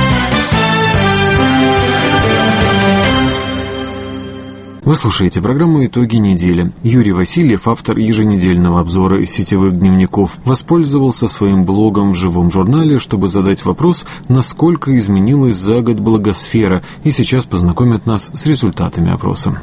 Вы слушаете программу «Итоги недели». Юрий Васильев, автор еженедельного обзора из сетевых дневников, воспользовался своим блогом в живом журнале, чтобы задать вопрос, насколько изменилась за год благосфера, и сейчас познакомит нас с результатами опроса.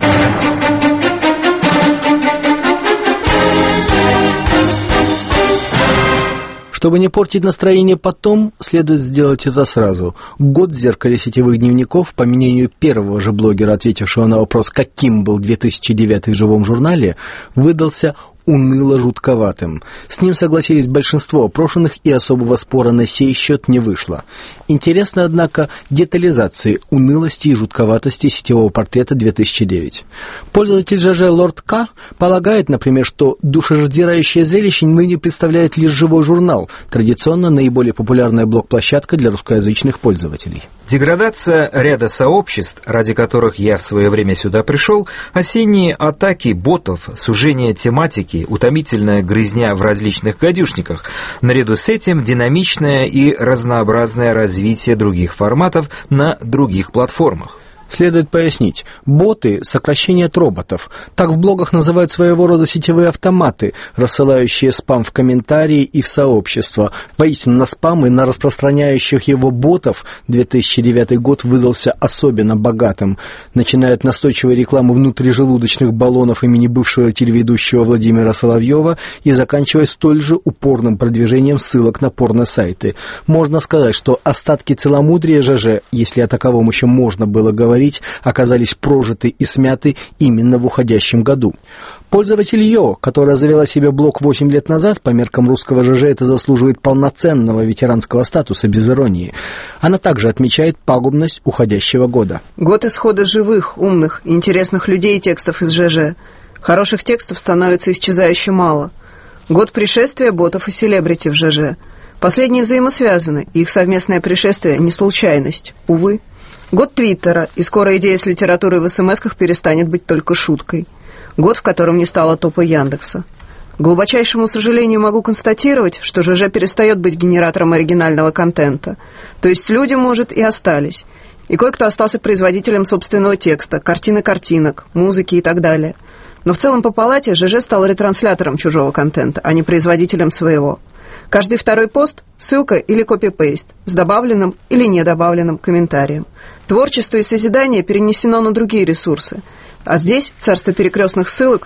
Чтобы не портить настроение потом, следует сделать это сразу. Год в зеркале сетевых дневников, по мнению первого же блогера, ответившего на вопрос, каким был две тысячи девятый в живом журнале, выдался уныло-жутковатым. С ним согласились большинство опрошенных, и особого спора на сей счет не вышло. Интересно, однако, детализации унылости и жутковатости сетевого портрета две тысячи девятый. Пользователь ЖЖ Лорд К полагает, например, что душераздирающее зрелище ныне представляет лишь живой журнал, традиционно наиболее популярная блог-площадка для русскоязычных пользователей. Деградация ряда сообществ, ради которых я в свое время сюда пришел, осенние атаки ботов, сужение тематики, утомительная грызня в различных гадюшниках. Наряду с этим динамичное и разнообразное развитие других форматов на других платформах. Следует пояснить, боты – сокращение от роботов. Так в блогах называют своего рода сетевые автоматы, рассылающие спам в комментарии и в сообщества. Воистину, на спам и на распространяющих его ботов две тысячи девятый год выдался особенно богатым. Начиная от настойчивой рекламы внутрижелудочных баллонов имени бывшего телеведущего Владимира Соловьева и заканчивая столь же упорным продвижением ссылок на порно-сайты. Можно сказать, что остатки целомудрия ЖЖ, если о таковом еще можно было говорить, оказались прожиты и смяты именно в уходящем году. Пользователь Йо, которая завела себе блог восемь лет назад, по меркам русского ЖЖ это заслуживает полноценного ветеранского статуса, без иронии. Она также отмечает пагубность уходящего года. Год исхода живых, умных, интересных людей и текстов из ЖЖ. Хороших текстов становится исчезающе мало. Год пришествия ботов и селебрити в ЖЖ. Последние взаимосвязаны, и их совместное пришествие не случайность, увы. Год Твиттера, и скоро идея с литературой в эс-эм-эсках перестанет быть только шуткой. Год, в котором не стало топа Яндекса. К глубочайшему сожалению могу констатировать, что ЖЖ перестает быть генератором оригинального контента. То есть люди, может, и остались. И кое-кто остался производителем собственного текста, картины картинок, музыки и так далее. Но в целом по палате ЖЖ стал ретранслятором чужого контента, а не производителем своего. Каждый второй пост – ссылка или копи-пейст с добавленным или недобавленным комментарием. Творчество и созидание перенесено на другие ресурсы. А здесь царство перекрестных ссылок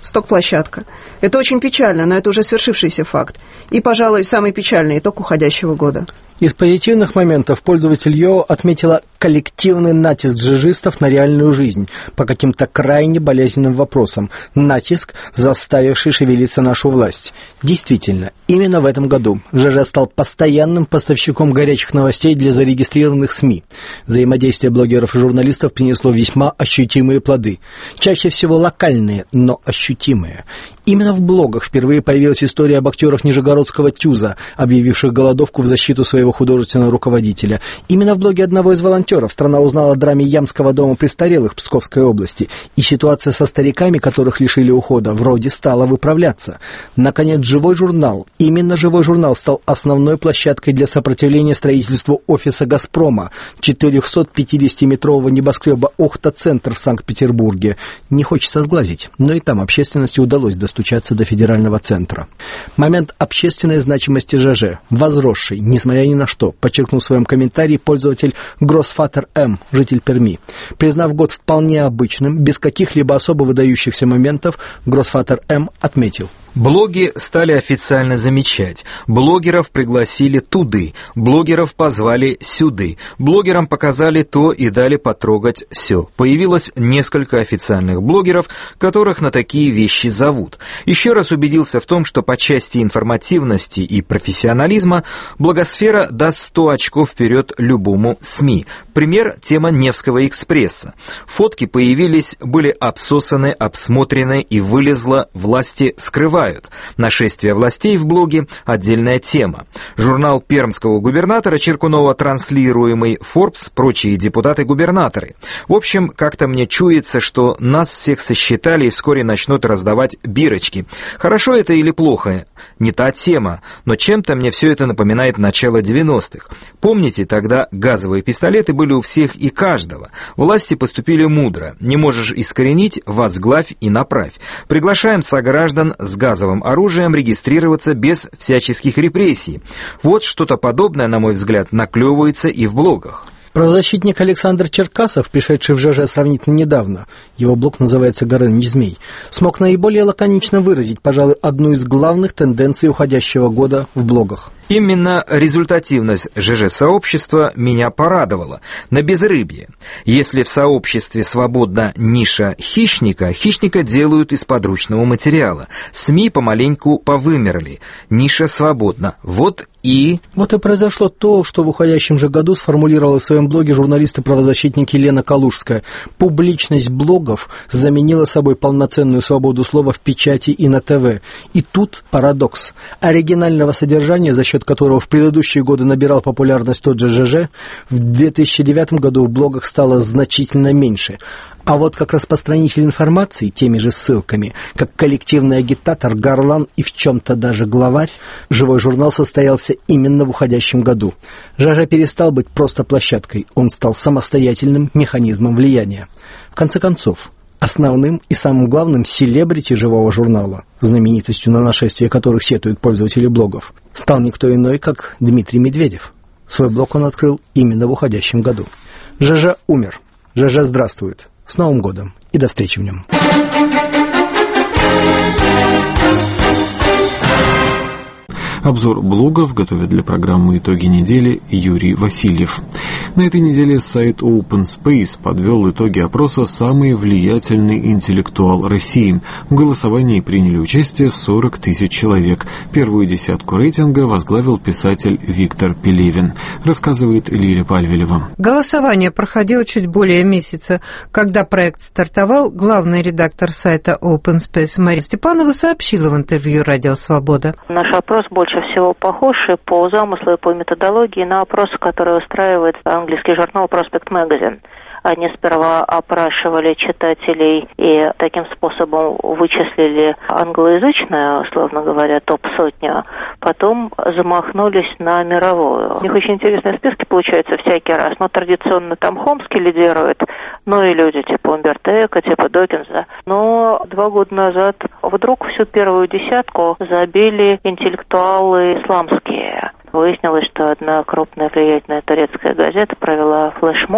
сток-площадка. Это очень печально, но это уже свершившийся факт. И, пожалуй, самый печальный итог уходящего года. Из позитивных моментов пользователь Йо отметила коллективный натиск джежистов на реальную жизнь по каким-то крайне болезненным вопросам. Натиск, заставивший шевелиться нашу власть. Действительно, именно в этом году ЖЖ стал постоянным поставщиком горячих новостей для зарегистрированных СМИ. Взаимодействие блогеров и журналистов принесло весьма ощутимые плоды. Чаще всего локальные, но ощутимые. Именно в блогах впервые появилась история об актерах Нижегородского ТЮЗа, объявивших голодовку в защиту своего художественного руководителя. Именно в блоге одного из волонтеров страна узнала о драме Ямского дома престарелых Псковской области, и ситуация со стариками, которых лишили ухода, вроде стала выправляться. Наконец, «Живой журнал». Именно «Живой журнал» стал основной площадкой для сопротивления строительству офиса «Газпрома», четырехсотпятидесятиметрового небоскреба «Охта-центр» в Санкт-Петербурге. Не хочется сглазить, но и там общественности удалось достучаться до федерального центра. Момент общественной значимости ЖЖ, возросший, несмотря ни на что, подчеркнул в своем комментарии пользователь Гроссфатер М, житель Перми. Признав год вполне обычным, без каких-либо особо выдающихся моментов, Гроссфатер М отметил: блоги стали официально замечать. Блогеров пригласили туды, блогеров позвали сюды, блогерам показали то и дали потрогать сё. Появилось несколько официальных блогеров, которых на такие вещи зовут. Еще раз убедился в том, что по части информативности и профессионализма блогосфера даст сто очков вперед любому СМИ. Пример — тема Невского экспресса. Фотки появились, были обсосаны, обсмотрены и вылезло, власти скрывают. Нашествие властей в блоге – отдельная тема. Журнал пермского губернатора Черкунова, транслируемый Forbes, прочие депутаты-губернаторы. В общем, как-то мне чуется, что нас всех сосчитали и вскоре начнут раздавать бирочки. Хорошо это или плохо? Не та тема, но чем-то мне все это напоминает начало девяностых. Помните, тогда газовые пистолеты были у всех и каждого. Власти поступили мудро. Не можешь искоренить – возглавь и направь. Приглашаем сограждан с газовым оружием регистрироваться без всяческих репрессий. Вот что-то подобное, на мой взгляд, наклевывается и в блогах. Правозащитник Александр Черкасов, пришедший в ЖЖ сравнительно недавно, его блог называется «Горыныч Змей», смог наиболее лаконично выразить, пожалуй, одну из главных тенденций уходящего года в блогах. Именно результативность ЖЖ-сообщества меня порадовала. На безрыбье. Если в сообществе свободна ниша хищника, хищника делают из подручного материала. СМИ помаленьку повымерли. Ниша свободна. Вот и... Вот и произошло то, что в уходящем же году сформулировала в своем блоге журналист и правозащитник Елена Калужская. Публичность блогов заменила собой полноценную свободу слова в печати и на ТВ. И тут парадокс. Оригинального содержания, за счет которого в предыдущие годы набирал популярность тот же ЖЖ, в две тысячи девятом году в блогах стало значительно меньше. А вот как распространитель информации, теми же ссылками, как коллективный агитатор, горлан и в чем-то даже главарь, «Живой журнал» состоялся именно в уходящем году. ЖЖ перестал быть просто площадкой, он стал самостоятельным механизмом влияния. В конце концов, основным и самым главным селебрити «Живого журнала», знаменитостью на нашествие которых сетуют пользователи блогов, стал никто иной, как Дмитрий Медведев. Свой блог он открыл именно в уходящем году. ЖЖ умер. ЖЖ здравствует. С Новым годом и до встречи в нем. Обзор блогов готовит для программы «Итоги недели» Юрий Васильев. На этой неделе сайт Open Space подвел итоги опроса «Самый влиятельный интеллектуал России». В голосовании приняли участие сорок тысяч человек. Первую десятку рейтинга возглавил писатель Виктор Пелевин, рассказывает Лиля Пальвелева. Голосование проходило чуть более месяца. Когда проект стартовал, главный редактор сайта Open Space Мария Степанова сообщила в интервью «Радио Свобода». Наш опрос больше всего похож и по замыслу и по методологии на опросы, которые устраивает английский журнал Prospect Magazine. Они сперва опрашивали читателей и таким способом вычислили англоязычную, условно говоря, топ-сотню, потом замахнулись на мировую. У них очень интересные списки получаются всякий раз, но традиционно там Хомский лидирует, ну и люди типа Умберто Эко, типа Докинза. Но два года назад вдруг всю первую десятку забили интеллектуалы исламские. Выяснилось, что одна крупная влиятельная турецкая газета провела флешмоб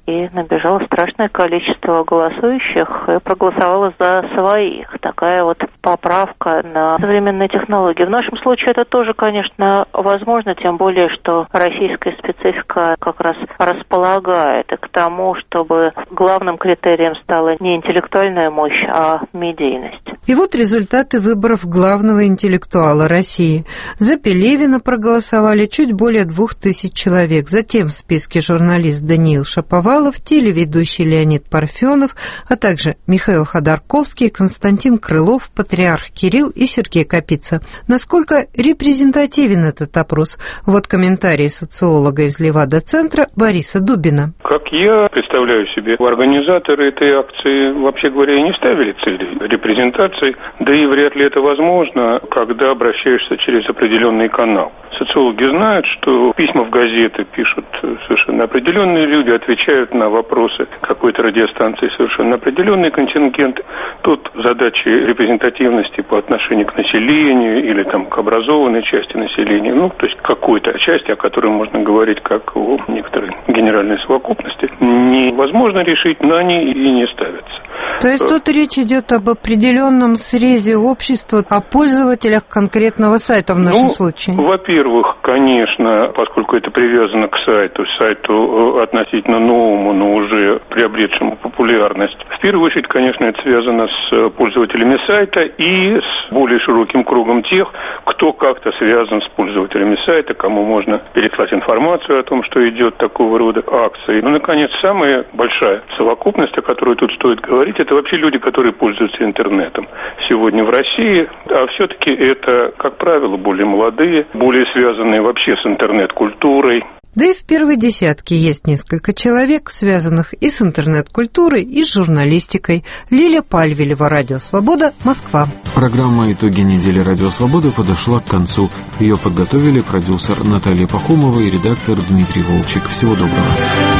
и набежало страшное количество голосующих и проголосовало за своих. Такая вот поправка на современные технологии. В нашем случае это тоже, конечно, возможно, тем более, что российская специфика как раз располагает и к тому, чтобы главным критерием стала не интеллектуальная мощь, а медийность. И вот результаты выборов главного интеллектуала России. За Пелевина проголосовали чуть более двух тысяч человек. Затем в списке журналист Даниил Шаповалов, телеведущий Леонид Парфенов, а также Михаил Ходорковский, Константин Крылов, патриарх Кирилл и Сергей Капица. Насколько репрезентативен этот опрос? Вот комментарий социолога из Левада-центра Бориса Дубина. Как я представляю себе, организаторы этой акции, вообще говоря, и не ставили цели репрезентации, да и вряд ли это возможно, когда обращаешься через определенный канал. Социологи знают, что письма в газеты пишут совершенно определенные люди, отвечают на вопросы какой-то радиостанции совершенно определенный контингент. Тут задачи репрезентативности по отношению к населению или там к образованной части населения, ну, то есть какой-то части, о которой можно говорить как о некоторой генеральной совокупности, невозможно решить, но они и не ставятся. То есть тут речь идет об определенном срезе общества, о пользователях конкретного сайта в нашем ну, случае? Во-первых, конечно, поскольку это привязано к сайту, сайту относительно новому, но уже приобретшему популярность, в первую очередь, конечно, это связано с пользователями сайта и с более широким кругом тех, кто как-то связан с пользователями сайта, кому можно переслать информацию о том, что идет такого рода акции. Ну, наконец, самая большая совокупность, о которой тут стоит говорить, это вообще люди, которые пользуются интернетом сегодня в России, а все-таки это, как правило, более молодые, более связанные вообще с интернет-культурой. Да и в первой десятке есть несколько человек, связанных и с интернет-культурой, и с журналистикой. Лилия Пальвелева, Радио Свобода, Москва. Программа «Итоги недели Радио Свободы» подошла к концу. Ее подготовили продюсер Наталья Пахомова и редактор Дмитрий Волчек. Всего доброго.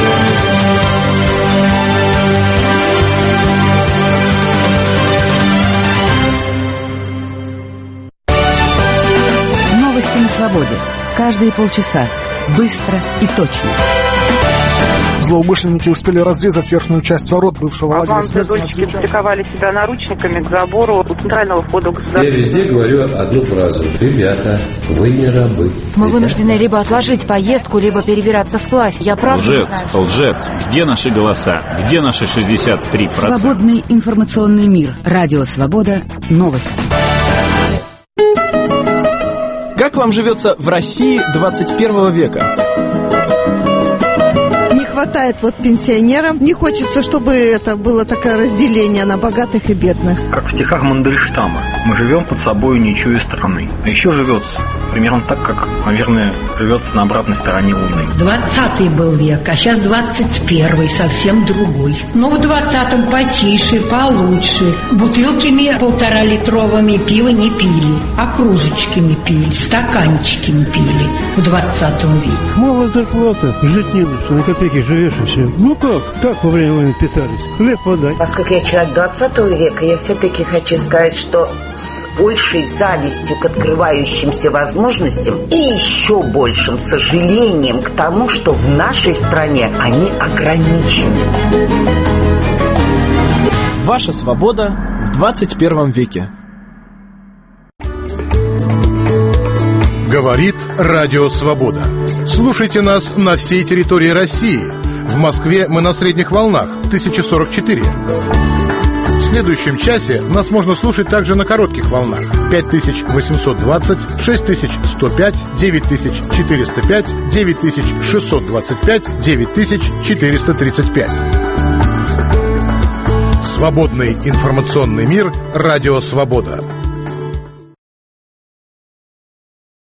Новости на свободе. Каждые полчаса. Быстро и точно. Злоумышленники успели разрезать верхнюю часть ворот бывшего лагеря смерти. Дочки приковали себя наручниками к забору у центрального входа государства. Я везде говорю одну фразу. Ребята, вы не рабы. Мы вынуждены либо отложить поездку, либо перебираться вплавь. Я правда Лжец, лжец. Где наши голоса? Где наши шестьдесят три процента? Свободный информационный мир. Радио Свобода. Новости. Как вам живется в России двадцать первого века? Не хватает вот пенсионерам. Не хочется, чтобы это было такое разделение на богатых и бедных. Как в стихах Мандельштама. Мы живем под собой, не чуя страны. А еще живется примерно так, как, наверное, живется на обратной стороне Луны. Двадцатый был век, а сейчас двадцать первый, совсем другой. Но в двадцатом потише, получше. Бутылками полторалитровыми пива не пили, а кружечками пили, стаканчиками пили в двадцатом веке. Мало зарплата, жить не лучше, на копейки живешь и все. Ну как? Как во время войны питались? Хлеб, вода. Поскольку я человек двадцатого века, я все-таки хочу сказать, что с большей завистью к открывающимся возможностям и еще большим сожалением к тому, что в нашей стране они ограничены. Ваша свобода в двадцать первом веке. Говорит Радио Свобода. Слушайте нас на всей территории России. В Москве мы на средних волнах тысяча сорок четыре. В следующем часе нас можно слушать также на коротких волнах пять тысяч восемьсот двадцать, шесть тысяч сто пять, девять тысяч четыреста пять, девять тысяч шестьсот двадцать пять, девять тысяч четыреста тридцать пять. Свободный информационный мир. Радио Свобода.